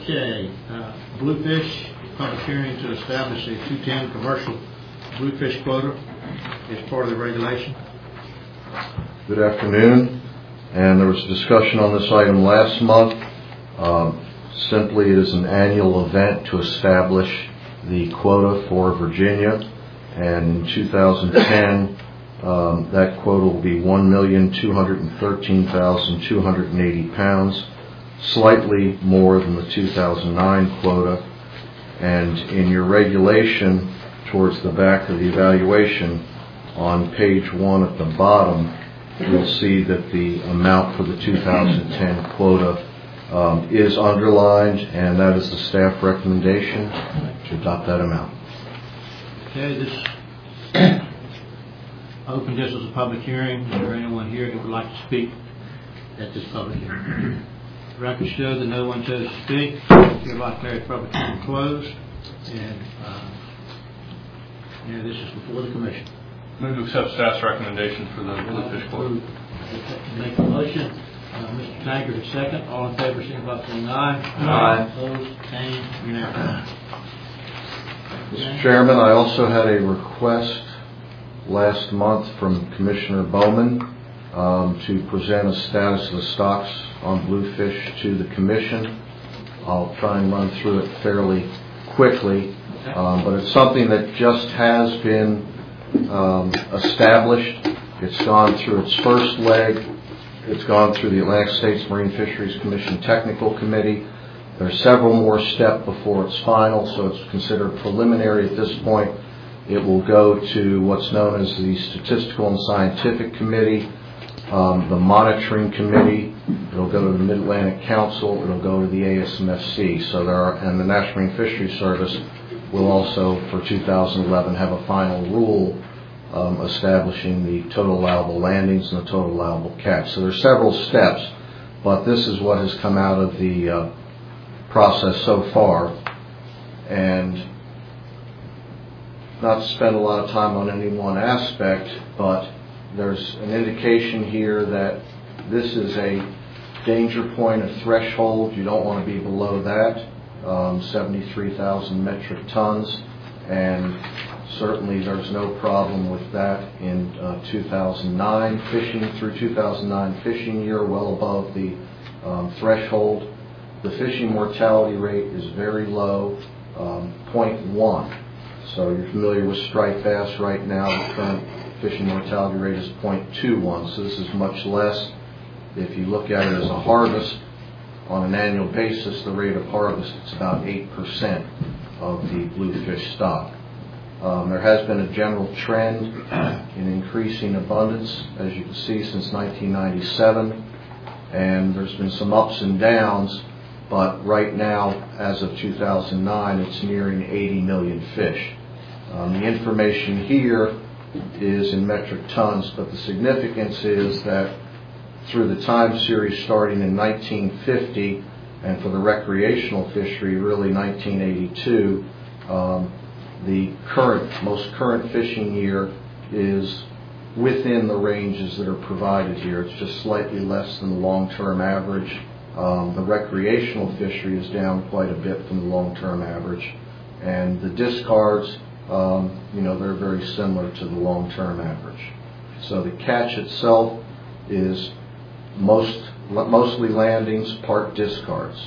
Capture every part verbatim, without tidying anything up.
Okay, uh, Bluefish, public hearing to establish a two ten commercial bluefish quota as part of the regulation. Good afternoon, and there was a discussion on this item last month. Um, simply, it is an annual event to establish the quota for Virginia, and in two thousand ten, um, that quota will be one million two hundred thirteen thousand two hundred eighty pounds, slightly more than the two thousand nine quota. And in your regulation, towards the back of the evaluation, on page one at the bottom, you'll see that the amount for the two thousand ten quota um, is underlined, and that is the staff recommendation to adopt that amount. Okay, this open this as a public hearing. Is there anyone here that would like to speak at this public hearing? Records show that no one chose to speak. Hereby declare the public hearing closed, and uh, yeah, this is before the commission. Move to accept staff's recommendation for the bluefish quota. Make a motion. Uh, Mister Taggart is second. All in favor, signify by saying aye. Aye. Opposed? Abstained? Unanimous. Mister Chairman, I also had a request last month from Commissioner Bowman um, to present a status of the stocks on bluefish to the Commission. I'll try and run through it fairly quickly, um, but it's something that just has been um, established. It's gone through its first leg. It's gone through the Atlantic States Marine Fisheries Commission Technical Committee. There are several more steps before it's final, so it's considered preliminary at this point. It will go to what's known as the Statistical and Scientific Committee, um, the Monitoring Committee. It'll go to the Mid-Atlantic Council. It'll go to the A S M F C. So there are, and the National Marine Fisheries Service will also, for two thousand eleven, have a final rule um, establishing the total allowable landings and the total allowable catch. So there's several steps, but this is what has come out of the uh, process so far. And not to spend a lot of time on any one aspect, but there's an indication here that this is a danger point, a threshold. You don't want to be below that, um, seventy-three thousand metric tons, and certainly there's no problem with that in uh, two thousand nine fishing through two thousand nine fishing year, well above the um, threshold. The fishing mortality rate is very low, um, zero point one. So you're familiar with striped bass right now. The current fishing mortality rate is zero point two one, so this is much less. If you look at it as a harvest, on an annual basis, the rate of harvest is about eight percent of the bluefish stock. Um, there has been a general trend in increasing abundance, as you can see, since nineteen ninety-seven, and there's been some ups and downs, but right now, as of two thousand nine, it's nearing eighty million fish. Um, the information here is in metric tons, but the significance is that through the time series starting in nineteen fifty, and for the recreational fishery, really nineteen eighty-two, um, the current, most current fishing year is within the ranges that are provided here. It's just slightly less than the long-term average. Um, the recreational fishery is down quite a bit from the long-term average, and the discards, um, you know, they're very similar to the long-term average. So the catch itself is most mostly landings, part discards.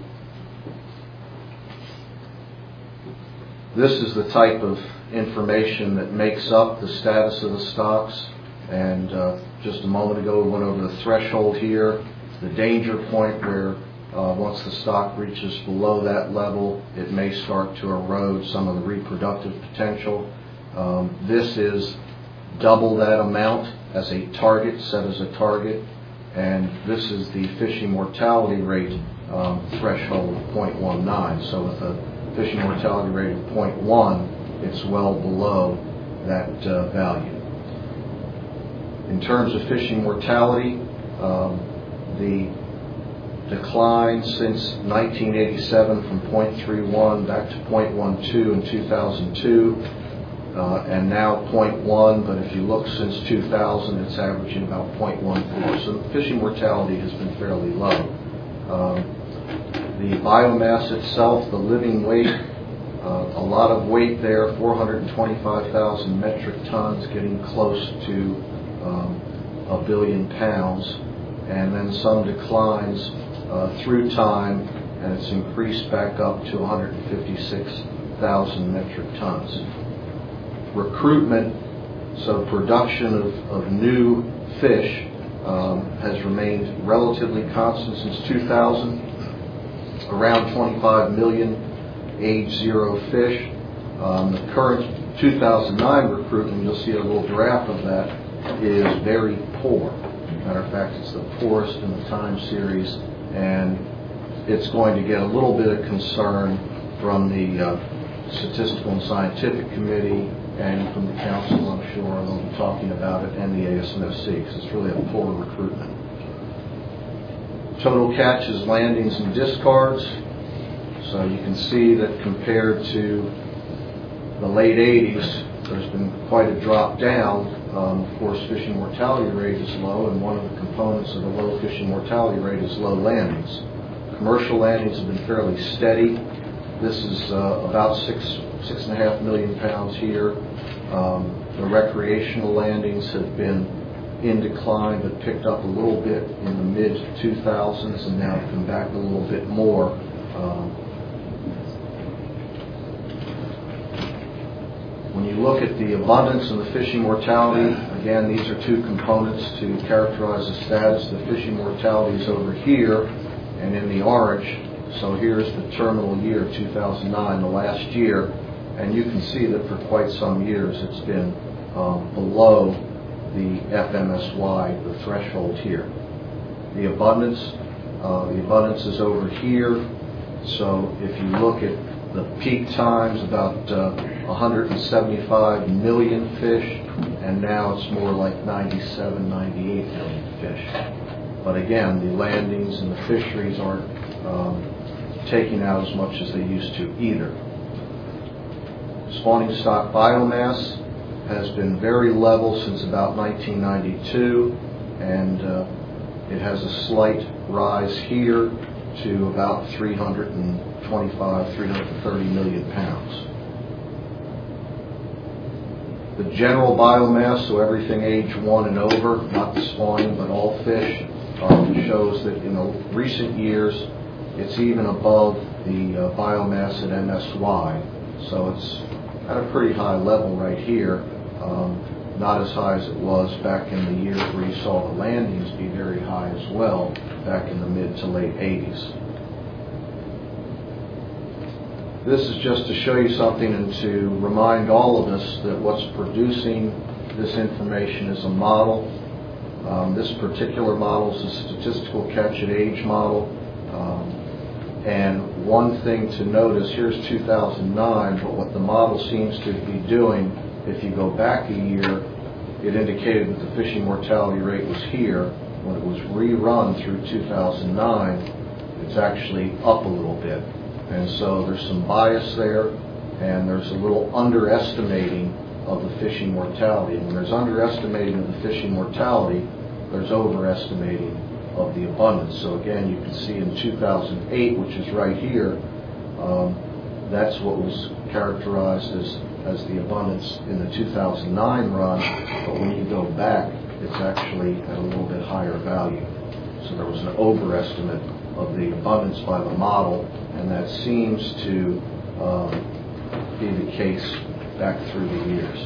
This is the type of information that makes up the status of the stocks, and uh, just a moment ago we went over the threshold here, the danger point where uh, once the stock reaches below that level, it may start to erode some of the reproductive potential. Um, this is double that amount as a target, set as a target, and this is the fishing mortality rate um, threshold of zero point one nine. So with a fishing mortality rate of zero point one, it's well below that uh, value. In terms of fishing mortality, um, the decline since nineteen eighty-seven from zero point three one back to zero point one two in two thousand two, uh, and now zero point one, but if you look since two thousand, it's averaging about zero point one four. So fishing mortality has been fairly low. Um, The biomass itself, the living weight, uh, a lot of weight there, four hundred twenty-five thousand metric tons, getting close to um, a billion pounds, and then some declines uh, through time, and it's increased back up to one hundred fifty-six thousand metric tons. Recruitment, so production of, of new fish, um, has remained relatively constant since two thousand, around twenty-five million age zero fish. Um, the current two thousand nine recruitment, you'll see a little graph of that, is very poor. Matter of fact, it's the poorest in the time series, and it's going to get a little bit of concern from the uh, Statistical and Scientific Committee and from the Council, I'm sure. They'll be talking about it, and the A S M S C, because it's really a poor recruitment. Total catches, landings, and discards. So you can see that compared to the late eighties, there's been quite a drop down. Um, of course, fishing mortality rate is low, and one of the components of the low fishing mortality rate is low landings. Commercial landings have been fairly steady. This is uh, about six, six and a half million pounds here. Um, the recreational landings have been in decline, but picked up a little bit in the mid two thousands, and now have come back a little bit more. Um, When you look at the abundance and the fishing mortality, again, these are two components to characterize the status. The fishing mortality is over here and in the orange. So here's the terminal year, two thousand nine, the last year. And you can see that for quite some years it's been um, below the F M S Y, the threshold here. The abundance, uh, the abundance is over here. So if you look at the peak times, about uh, one hundred seventy-five million fish, and now it's more like ninety-seven, ninety-eight million fish. But again, the landings and the fisheries aren't um, taking out as much as they used to either. Spawning stock biomass has been very level since about nineteen ninety-two, and uh, it has a slight rise here to about three hundred twenty-five, three hundred thirty million pounds. The general biomass, so everything age one and over, not the spawning but all fish, um, shows that in the recent years it's even above the uh, biomass at M S Y. So it's at a pretty high level right here, um, not as high as it was back in the years where you saw the landings be very high as well, back in the mid to late eighties. This is just to show you something and to remind all of us that what's producing this information is a model. Um, this particular model is a statistical catch at age model. Um, and one thing to notice, here's two thousand nine, but what the model seems to be doing, if you go back a year, it indicated that the fishing mortality rate was here. When it was rerun through two thousand nine, it's actually up a little bit. And so there's some bias there, and there's a little underestimating of the fishing mortality. And when there's underestimating of the fishing mortality, there's overestimating of the abundance. So again, you can see in two thousand eight, which is right here, um, that's what was characterized as, as the abundance in the two thousand nine run. But when you go back, it's actually at a little bit higher value. So there was an overestimate of the abundance by the model, and that seems to um, be the case back through the years.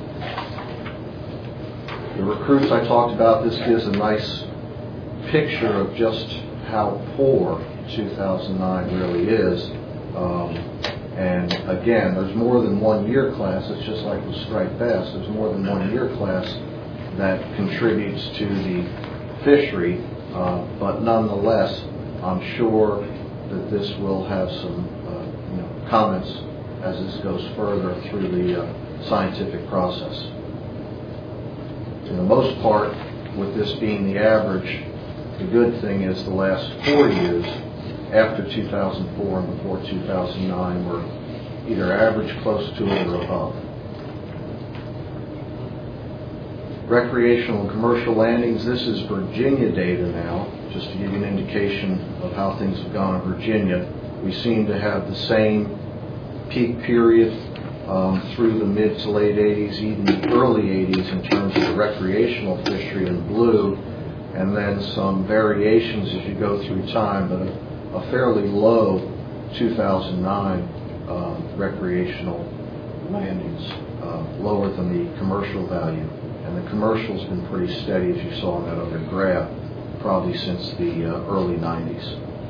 The recruits I talked about, this gives a nice picture of just how poor two thousand nine really is. Um, and again, there's more than one year class. It's just like with striped bass. There's more than one year class that contributes to the fishery, uh, but nonetheless, I'm sure that this will have some uh, you know, comments as this goes further through the uh, scientific process. For the most part, with this being the average, the good thing is the last four years after two thousand four and before two thousand nine were either average, close to it, or above. recreational and commercial landings, this is Virginia data now, just to give you an indication of how things have gone in Virginia. We seem to have the same peak period um, through the mid to late eighties, even the early eighties in terms of the recreational fishery in blue, and then some variations as you go through time, but a, a fairly low two thousand nine uh, recreational landings, uh, lower than the commercial value. And the commercial's been pretty steady, as you saw in that other graph, probably since the uh, early nineties.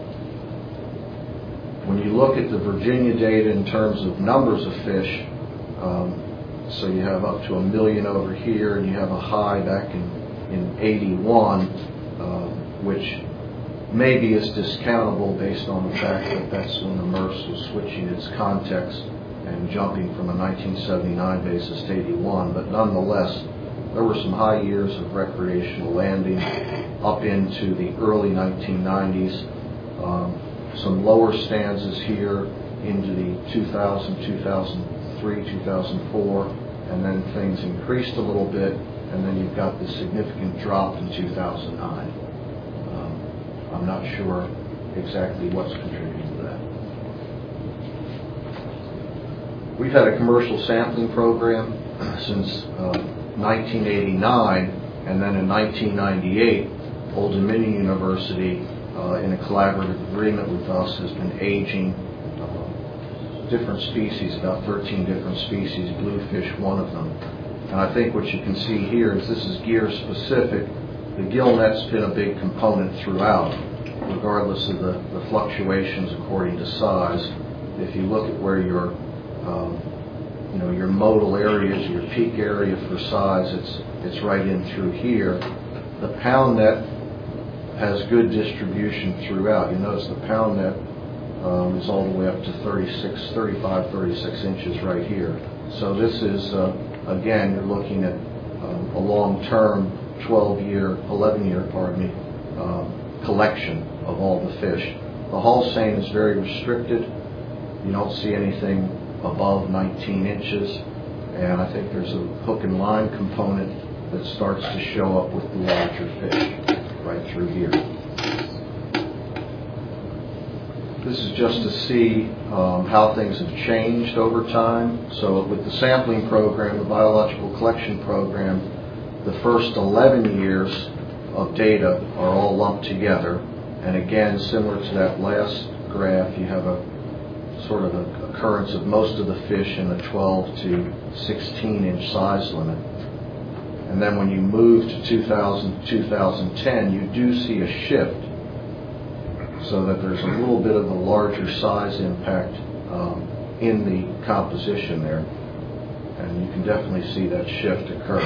When you look at the Virginia data in terms of numbers of fish, um, so you have up to a million over here, and you have a high back in, in eighty-one, uh, which maybe is discountable based on the fact that that's when the M R S was switching its context and jumping from a nineteen seventy-nine basis to eighty-one, but nonetheless, there were some high years of recreational landing up into the early nineteen nineties. Um, some lower stanzas here into the two thousand, two thousand three, two thousand four, and then things increased a little bit, and then you've got the significant drop in two thousand nine. Um, I'm not sure exactly what's contributing to that. We've had a commercial sampling program since uh, nineteen eighty-nine, and then in nineteen ninety-eight, Old Dominion University, uh, in a collaborative agreement with us, has been aging uh, different species, about thirteen different species, bluefish one of them. And I think what you can see here is this is gear specific. The gill net's been a big component throughout, regardless of the, the fluctuations according to size. If you look at where your um, you know, your modal areas, your peak area for size, it's it's right in through here. The pound net has good distribution throughout. You notice the pound net um, is all the way up to thirty-six, thirty-five, thirty-six inches right here. So this is, uh, again, you're looking at um, a long-term twelve-year, eleven-year, pardon me, um, collection of all the fish. The hull seine is very restricted. You don't see anything above nineteen inches, and I think there's a hook and line component that starts to show up with the larger fish right through here. This is just to see um, how things have changed over time. So with the sampling program, the biological collection program, the first eleven years of data are all lumped together, and again, similar to that last graph, you have a sort of a occurrence of most of the fish in the twelve to sixteen inch size limit. And then when you move to two thousand, two thousand ten, you do see a shift so that there's a little bit of a larger size impact um, in the composition there. And you can definitely see that shift occur.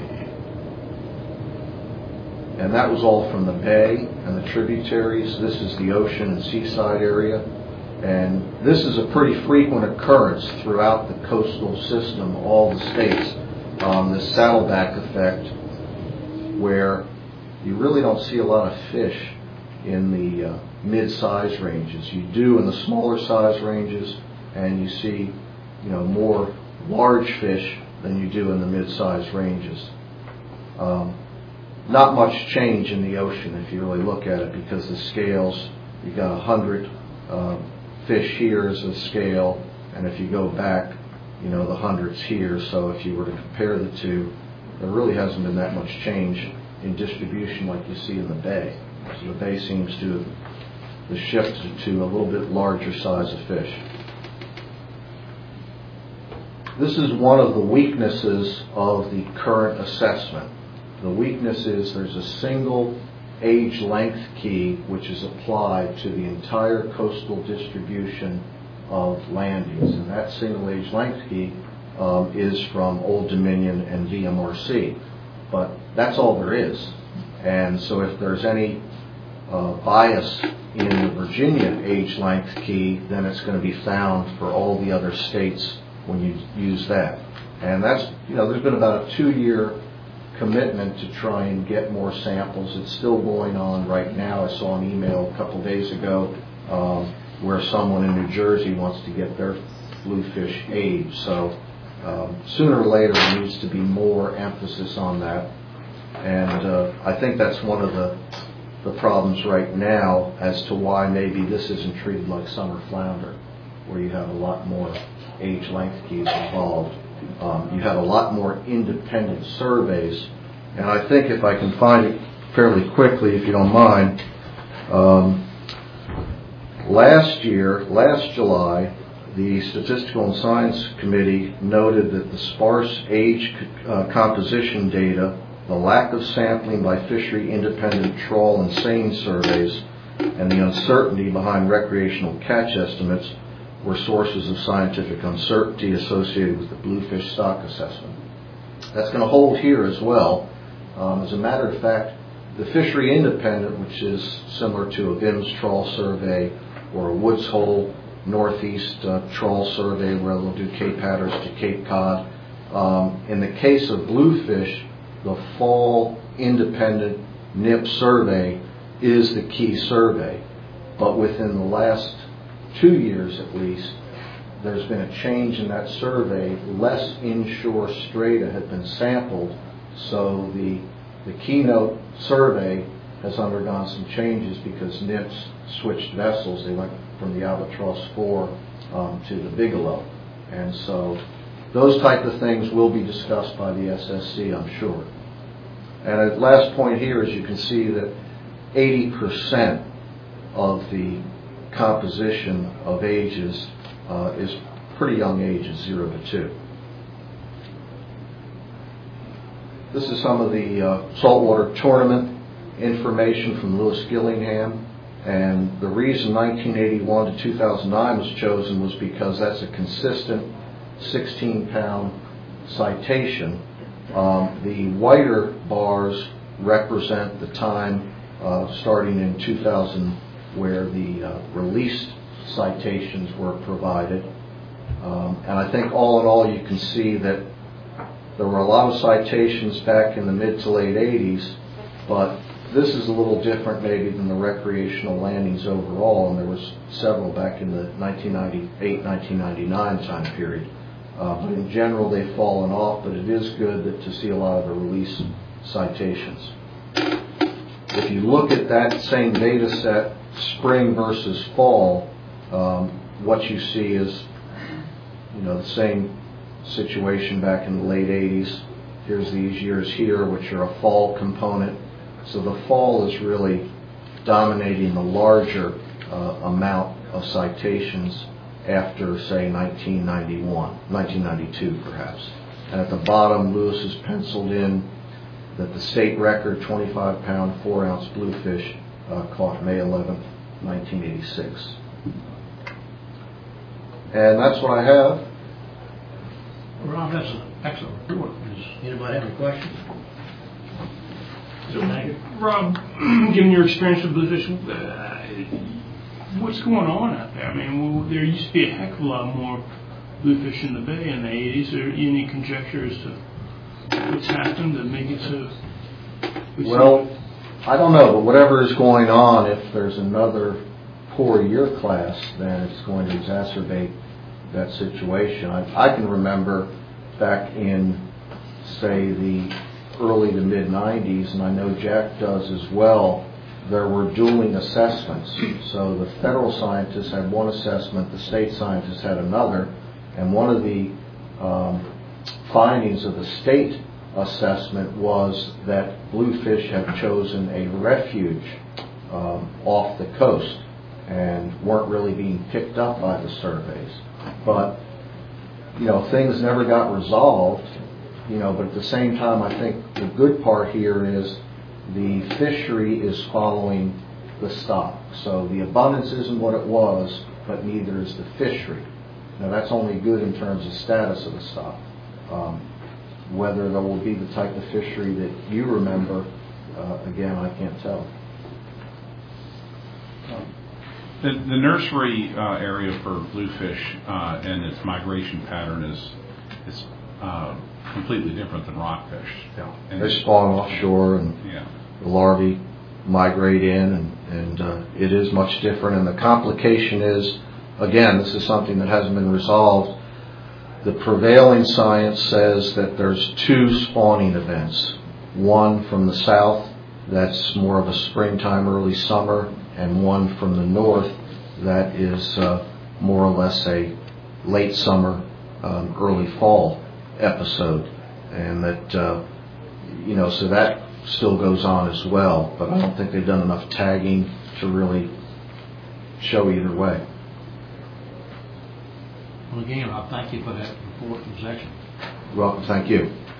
And that was all from the bay and the tributaries. This is the ocean and seaside area. And this is a pretty frequent occurrence throughout the coastal system, all the states, um, the saddleback effect, where you really don't see a lot of fish in the uh, mid-size ranges. You do in the smaller size ranges, and you see, you know, more large fish than you do in the mid-size ranges. Um, not much change in the ocean if you really look at it, because the scales, you've got a hundred uh, fish here as a scale, and if you go back, you know, the hundreds here. So if you were to compare the two, there really hasn't been that much change in distribution like you see in the bay. So the bay seems to have shifted to a little bit larger size of fish. This is one of the weaknesses of the current assessment. The weakness is there's a single age length key which is applied to the entire coastal distribution of landings, and that single age length key um, is from Old Dominion and V M R C, but that's all there is. And so if there's any uh, bias in the Virginia age length key, then it's going to be found for all the other states when you use that. And that's, you know, there's been about a two year commitment to try and get more samples. It's still going on right now. I saw an email a couple days ago um, where someone in New Jersey wants to get their bluefish age. So um, sooner or later there needs to be more emphasis on that. And uh, I think that's one of the, the problems right now as to why maybe this isn't treated like summer flounder, where you have a lot more age length keys involved. Um, you have a lot more independent surveys. And I think if I can find it fairly quickly, if you don't mind, um, last year, last July, the Statistical and Science Committee noted that the sparse age uh, composition data, the lack of sampling by fishery independent trawl and seine surveys, and the uncertainty behind recreational catch estimates were sources of scientific uncertainty associated with the bluefish stock assessment. That's going to hold here as well. Um, as a matter of fact, the fishery independent, which is similar to a V I M S trawl survey or a Woods Hole Northeast uh, trawl survey where they'll do Cape Hatteras to Cape Cod. Um, in the case of bluefish, the fall independent N I P survey is the key survey. But within the last two years at least, there's been a change in that survey. Less inshore strata have been sampled, so the the keynote survey has undergone some changes because N I P S switched vessels. They went from the Albatross four um, to the Bigelow. And so those type of things will be discussed by the S S C, I'm sure. And the last point here is you can see that eighty percent of the composition of ages uh, is pretty young ages, zero to two. This is some of the uh, saltwater tournament information from Lewis Gillingham. And the reason nineteen eighty-one to two thousand nine was chosen was because that's a consistent sixteen pound citation. Um, the whiter bars represent the time uh, starting in two thousand where the uh, released citations were provided. Um, and I think all in all you can see that there were a lot of citations back in the mid to late eighties, but this is a little different maybe than the recreational landings overall, and there was several back in the nineteen ninety-eight nineteen ninety-nine time period. Uh, but in general, they've fallen off, but it is good that, to see a lot of the release citations. If you look at that same data set, spring versus fall, um, what you see is, you know, the same situation back in the late eighties. Here's these years here, which are a fall component. So the fall is really dominating the larger uh, amount of citations after, say, nineteen ninety-one, nineteen ninety-two perhaps. And at the bottom, Lewis has penciled in that the state record twenty-five pound, four ounce bluefish uh, caught May eleventh, nineteen eighty-six. And that's what I have. Rob, that's an excellent report. Does anybody have any questions? So, Rob, given your experience with bluefish, uh, what's going on out there? I mean, well, there used to be a heck of a lot more bluefish in the bay in the eighties. Are there any conjecture as to what's happened to make it so? Well, I don't know, but whatever is going on, if there's another poor year class, then it's going to exacerbate that situation. I, I can remember back in, say, the early to mid nineties, and I know Jack does as well, there were dueling assessments. So the federal scientists had one assessment, the state scientists had another, and one of the um, findings of the state assessment was that bluefish have chosen a refuge um, off the coast and weren't really being picked up by the surveys. But, you know, things never got resolved. You know, but at the same time, I think the good part here is the fishery is following the stock. So the abundance isn't what it was, but neither is the fishery. Now, that's only good in terms of status of the stock. Um, whether there will be the type of fishery that you remember, uh, again, I can't tell. The, the nursery uh, area for bluefish uh, and its migration pattern is is uh, completely different than rockfish. Yeah. And they spawn offshore, and yeah. the larvae migrate in, and, and uh, it is much different. And the complication is, again, this is something that hasn't been resolved. The prevailing science says that there's two spawning events one from the south that's more of a springtime, early summer, and one from the north that is uh, more or less a late summer, um, early fall episode. And that, uh, you know, so that still goes on as well, but I don't think they've done enough tagging to really show either way. Well, again, I thank you for that report from section. You're welcome, thank you.